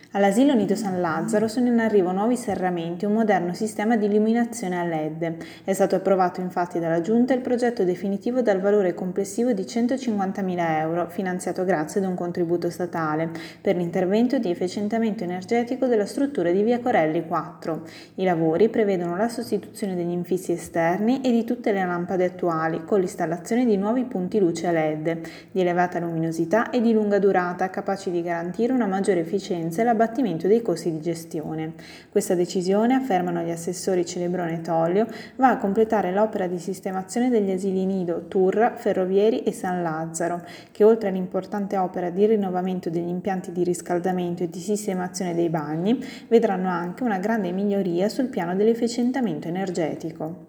All'asilo Nido San Lazzaro sono in arrivo nuovi serramenti e un moderno sistema di illuminazione a LED. È stato approvato infatti dalla Giunta il progetto definitivo dal valore complessivo di 150.000 euro, finanziato grazie ad un contributo statale, per l'intervento di efficientamento energetico della struttura di via Corelli 4. I lavori prevedono la sostituzione degli infissi esterni e di tutte le lampade attuali, con l'installazione di nuovi punti luce a LED, di elevata luminosità e di lunga durata, capaci di garantire una maggiore efficienza e l'abbattimento dei costi di gestione. Questa decisione, affermano gli assessori Celebrone e Tollio, va a completare l'opera di sistemazione degli asili nido Turra, Ferrovieri e San Lazzaro, che oltre all'importante opera di rinnovamento degli impianti di riscaldamento e di sistemazione dei bagni, vedranno anche una grande miglioria sul piano dell'efficientamento energetico.